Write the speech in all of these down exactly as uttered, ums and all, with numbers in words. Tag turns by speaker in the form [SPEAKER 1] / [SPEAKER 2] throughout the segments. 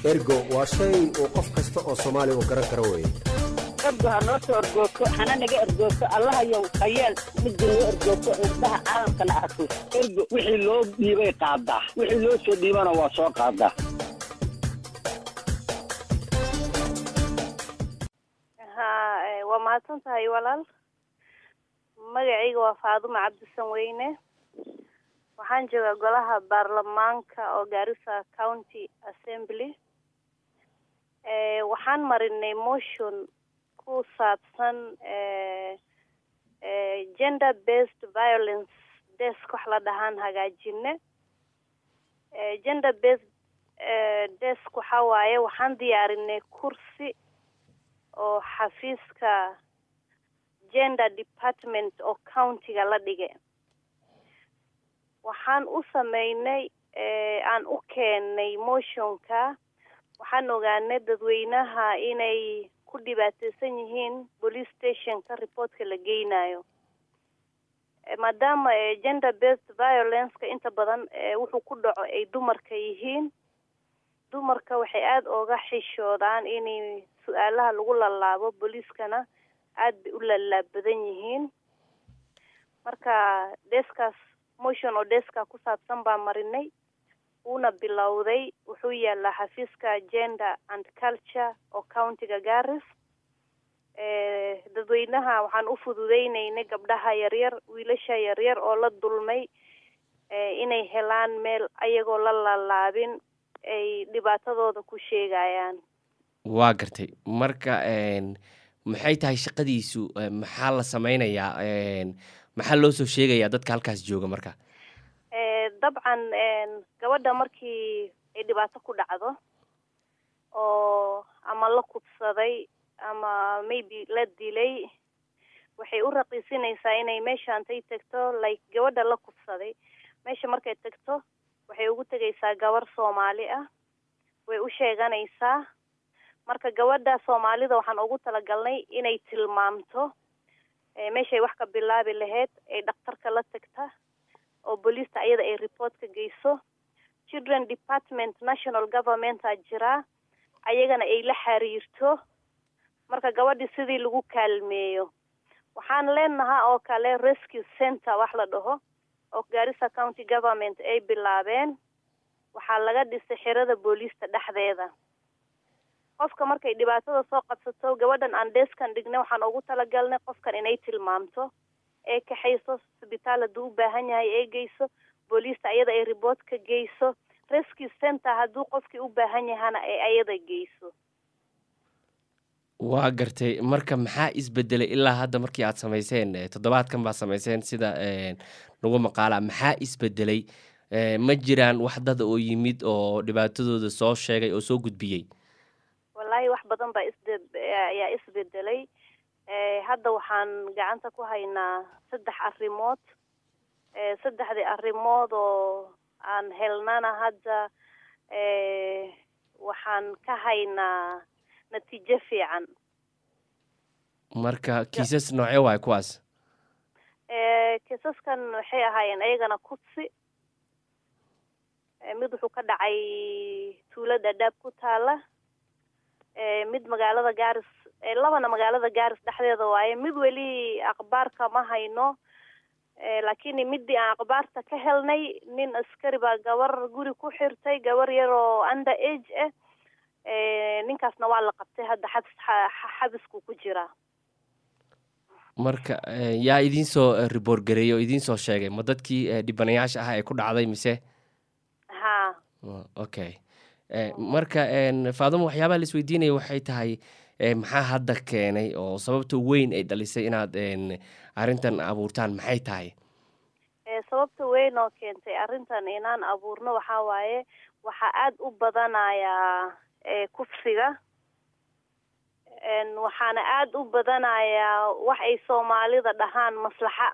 [SPEAKER 1] ergo waa shay uu qof kasta oo Soomaali uu garan karo weeye
[SPEAKER 2] ergo ha noo soo ergooto hana naga ergooto Allah yow qayeel mid loo ergooto indhaha caalamka la arko ergo wixii loo dhiibay qaadaa wixii loo soo dhiibana waa soo qaadaa
[SPEAKER 3] ha waa mahadsantahay walaal magacayga waa Faadumo Cabdisan Weyne waxaan joogaa golaha baarlamaanka oo Garissa County Assembly ee waxaan marinay motion ku saabsan ee ee gender based violence desk wax la dhahan hagaajine ee gender based ee desk waxa waaye waxaan diyaarinay kursi oo xafiiska gender department oo county-ga la dhigay waxaan u sameynay ee aan u keenay motionka waxaan ogaanay dadweynaha inay ku dhibaataysan yihiin police station-ka reportka la geynayo maadaama gender based violence-ka inta badan wuxuu ku dhaco ay dumarka yihiin dumarka waxay aad uga xishoodaan inay su'aalaha lagu lalaabo police-kana aad u lalaabadan yihiin marka deskaas motion oo deska ku saabsan baa marinay una bilowday wuxuu yaalaa xafiiska gender and culture oo county-ga Garissa ee dadweynaha waxaan u fududeynay gabdhaha yar yar wiilasha yar yar oo la dulmay ee inay helaan meel ayagoo la lalaabin ay dhibaatadooda ku sheegayaan
[SPEAKER 4] waa gartay marka een maxay tahay shaqadiisu maxaa la sameynayaa een maxaa loo soo sheegayaa dadka halkaas jooga marka
[SPEAKER 3] ee dabcan een gabadha markii ay dhibaato ku dhacdo oo ama la kubsaday ama maybe la dilay waxay u raqiisinaysaa inay meeshaan tay tagto like gabadha la kubsaday meesha markay tagto waxay ugu tagaysaa gabar Soomaali ah way u sheeganaysaa marka gabadha Soomaalida waxaan ugu talagalnay inay tilmaamto ee meeshay wax ka bilaabi lahayd ay dhakhtarka la tagta oo booliska ayada ay report ka geyso children department national government ajira ayagana ay la xariirto marka gabadhi sidii lagu kaalmeeyo waxaan leenahay oo kale rescue center wax la dhaho oo Garissa County Government ay bilaabeen waxaa laga dhisay xirada booliska dhexdeeda qofka markay dhibaatada soo qabsato gabadhan aan deskan dhignay waxaan ugu talagalnay qofkan inay tilmaamto ee ka hayso isbitaalada u baahan yahay ee geyso booliska ayada ay report ka geyso rescue center haduu qofkii u baahan yahana ay ayada geyso
[SPEAKER 4] waa gartay marka maxaa isbedelay ilaa hadda markii aad sameyseen toddobaadkan baa sameyseen sida ee lagu maqaala maxaa isbedelay ee ma jiraan wax dad oo yimid oo dhibaatadooda soo sheegay oo soo gudbiyay
[SPEAKER 3] wallahi wax badan baa isbed ayaa isbedelay ee hadda waxaan gacanta ku haynaa saddex arrimood ee saddexdii arrimood oo aan helnana hadda ee waxaan ka haynaa natiijo fiican
[SPEAKER 4] marka kiisas noocee waay kuwaas
[SPEAKER 3] ee kiisaskan waxay ahaayeen ayagana kufsi ee mid wuxuu ka dhacay tuulada Dab ku taala ee mid magaalada Garissa ee labana magaalada Garissa dhexdeeda waaye mid weli akhbaarka ma hayno ee laakiin midii aan akhbaarta ka helnay nin askari baa gabar guri ku xirtay gabar yar oo under age ah ee ninkaasna waa la qabtay hadda xabisku ku jira
[SPEAKER 4] marka yaa idin soo report gareeyo idin soo sheegay ma dadkii dhibanayaasha ah ee ku dhacday mise
[SPEAKER 3] ha
[SPEAKER 4] okay ee marka een Faadumo waxyaabaha la isweydiinayo waxay tahay ee maxaa hadda keenay oo sababta weyn ay dhalisay inaad een arintan abuurtaan maxay tahay
[SPEAKER 3] ee sababta weyn oo keentay arintan inaan abuurno waxa waaye waxa aad u badanaya ee kufsiga een waxaana aad u badanaya wax ay Soomaalida dhahaan maslaxa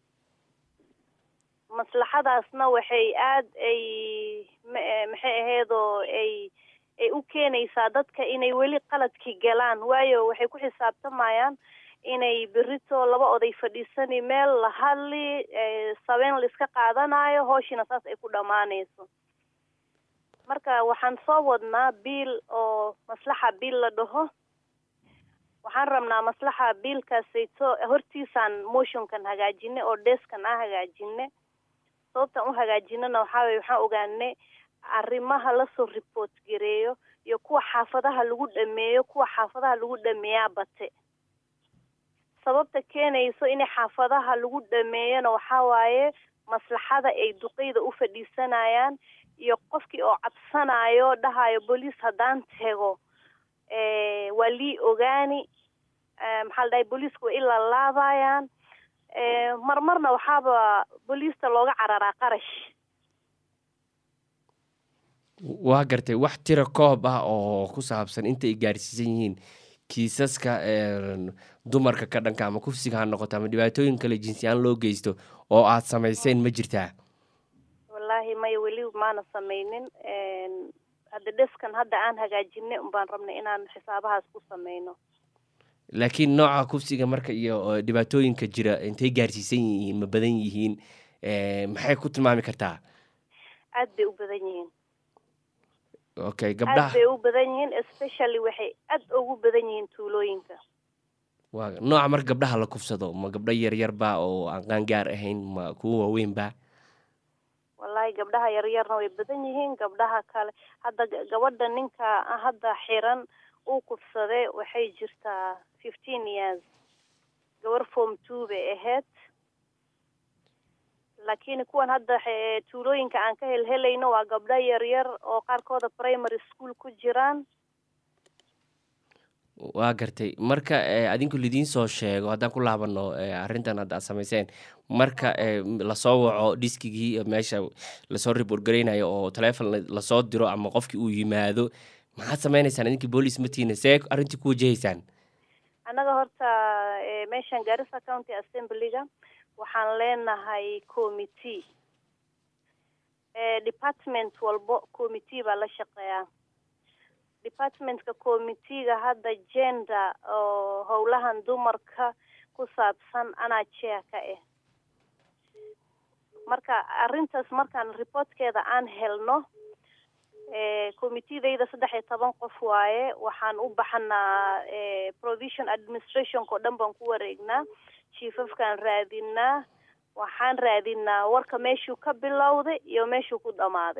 [SPEAKER 3] maslaxadaasna waxay aad ay maxay aheedo ay ay u keenaysaa dadka inay weli qaladki galaan waayo waxay ku xisaabtamayaan inay berito laba oday fadhiisani meel la hadli sabeen la iska qaadanayo hooshina saas ay ku dhamaanayso marka waxaan soo wadnaa biil oo maslaxa biil la dhaho. waxaan rabnaa maslaxa biilkaasayto hortiisaan motionkan hagaajinay oo deskan aan hagaajinay. sababtaan u hagaajinana waxaa weeye waxaan ogaanay arrimaha lasoo report gareeyo iyo kuwa xaafadaha lagu dhameeyo kuwa xaafadaha lagu dhameeyaa bate. sababta keenayso in xaafadaha lagu dhameeyana waxaa waaye maslaxada ay duqeyda u fadhiisanayaan iyo qofkii oo cabsanayo dhahayo booliis haddaan tego ee waa lii ogaani maxaa la dhahay booliisku waa ilaa laabayaan ee marmarna waxaaba booliista looga cararaa qarash.
[SPEAKER 4] waa gartay wax tira koob ah oo ku saabsan inta ay gaarsiisan yihiin kiisaska dumarka ka dhanka ama kufsiga ha noqoto ama dhibaatooyin kale jinsiyaan loo geysto oo aad samayseen ma jirtaa?
[SPEAKER 3] wallaahi maya weli maana samaynin. hadda deskan hadda aan hagaajinay unbaan rabnay inaan xisaabahaas ku samayno.
[SPEAKER 4] laakiin nooca kufsiga marka iyo dhibaatooyinka jira intay gaarsiisan yihiin ma badan yihiin maxay ku tilmaami kartaa?
[SPEAKER 3] aad bay u badan yihiin.
[SPEAKER 4] okay gabdhaha
[SPEAKER 3] aad bay u badan yihiin especially waxay aad ugu badan yihiin tuulooyinka.
[SPEAKER 4] waa nooca marka gabdhaha la kufsado ma gabdho yaryar ba oo aan qaan gaar ahayn ma kuwa waaweyn ba?
[SPEAKER 3] wallaahi gabdhaha yaryarna way badan yihiin. gabdhaha kale hadda gabadha ninka hadda xiran uu kufsaday waxay jirtaa fifteen years. gabar form two bay ahayd. laakiin kuwan hadda tuulooyinka aan ka helhelayno waa gabdho yaryar oo qaarkooda primary school ku jiraan.
[SPEAKER 4] waa gartay marka adinku lidiin soo sheego haddaan ku laabano arrintan hadda aad samayseen marka lasoo waco diskigii meesha lasoo report gareynayo oo teleefon lasoo diro ama qofkii uu yimaado maxaad sameynaysaan idinkii booliis matiina see arrintii ku wajahaysaan?
[SPEAKER 3] annaga horta meeshan Garissa County Assembly-ga waxaan leenahay committee. department walbo committee baa la shaqeeyaa. departmentka committee-ga hadda gender oo howlahan dumarka ku saabsan anaa chair ka ah. marka arrintaas markaan reportkeeda aan helno ee committee-dayda saddex iyo toban qof waaye waxaan u baxnaa provision administration ko dhan baan ku wareegnaa. chiefafkaan raadinaa waxaan raadinaa warka meeshuu ka bilowday iyo meeshuu ku dhamaaday.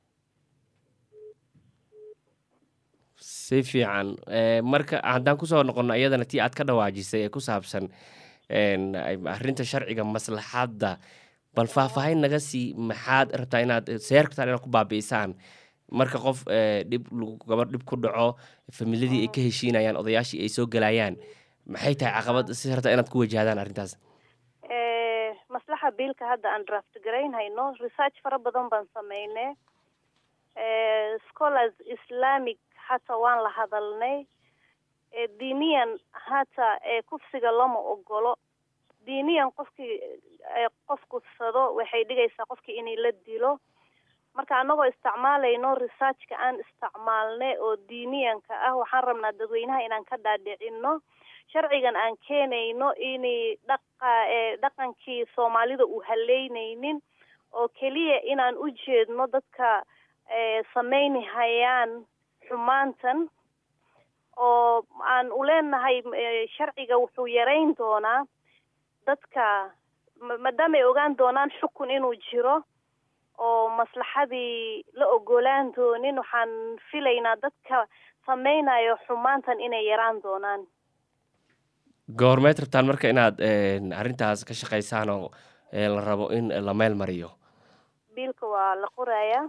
[SPEAKER 4] si fiican marka haddaan kusoo noqono iyadana tii aad ka dhawaajisay ee ku saabsan arrinta sharciga maslaxadda bal faahfaahin naga sii maxaad rabtaa inaad seerkataan inaad ku baabi'isaan marka qof dhib gabar dhib ku dhaco familiyadii ay ka heshiinayaan odayaashii ay soo galayaan maxay tahay caqabad si rabtaa inaad ku wajahdaan arrintaas?
[SPEAKER 3] maslaxa biilka hadda aan draft garaynhayno research fara badan baan sameynay. scholars islamic hata waan la hadalnay. diiniyan hata kufsiga lama ogolo. diiniyan qofkii qof kufsado waxay dhigaysaa qofkii inay la dilo. marka anagoo isticmaalayno researchka aan isticmaalnay oo diiniyanka ah waxaan rabnaa dadweynaha inaan ka dhaadhicino sharcigan aan keenayno inay dhaqa dhaqankii Soomaalida u haleynaynin oo kaliya inaan u jeedno dadka sameynayaan xumaantan oo aan u leenahay sharciga wuxuu yareyn doonaa dadka maadaama ay ogaan doonaan xukun inuu jiro oo maslaxadii la ogolaan doonin waxaan filaynaa dadka sameynayo xumaantan inay yaraan doonaan.
[SPEAKER 4] goormeed rabtaan marka inaad arrintaas ka shaqaysaan oo la rabo in la meel mariyo?
[SPEAKER 3] biilka waa la qorayaa.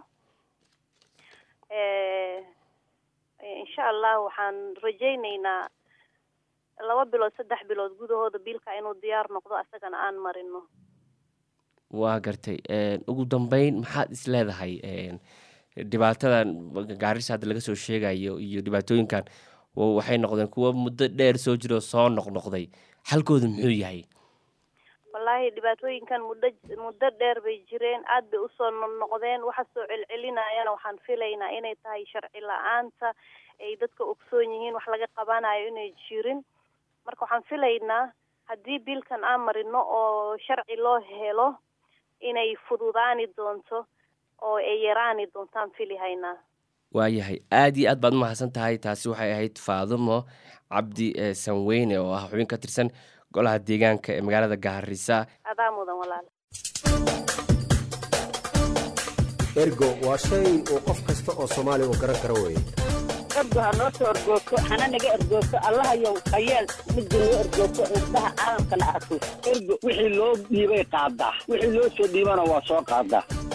[SPEAKER 3] insha allah waxaan rajaynaynaa laba bilood saddex bilood gudahooda biilka inuu diyaar noqdo asagana aan marino.
[SPEAKER 4] waa gartay ugu dambeyn maxaad is leedahay dhibaatadan Garissa hadda laga soo sheegayo iyo dhibaatooyinkan waxay noqdeen kuwa muddo dheer soo jiro soo noqnoqday xalkoodu muxuu yahay?
[SPEAKER 3] wallaahi dhibaatooyinkan muddo muddo dheer bay jireen aad bay usoo noqnoqdeen waxa soo celcelinayana waxaan filaynaa inay tahay sharci la-aanta ay dadka ogsoon yihiin wax laga qabanayo inay jirin. marka waxaan filaynaa haddii biilkan aan marino oo sharci loo helo inay fududaani doonto oo ay yaraani doontaan fili haynaa.
[SPEAKER 4] waayahay aad iyo aad baad umahadsan tahay. taasi waxay ahayd Faadumo Cabdi Sanweyne oo ah xubin ka tirsan golaha deegaanka ee magaalada Gaarisa.
[SPEAKER 3] adaa mudan walaal.
[SPEAKER 1] ergo waa shay uu qof kasta oo Soomaali uu garan karo weeye.
[SPEAKER 2] ergo ha noo soo ergooto hana naga ergooto allahayow khayeel midda noo ergooto indhaha caalamkana arko. ergo wixii loo dhiibay qaadaa, wixii loo soo dhiibana waa soo qaadaa.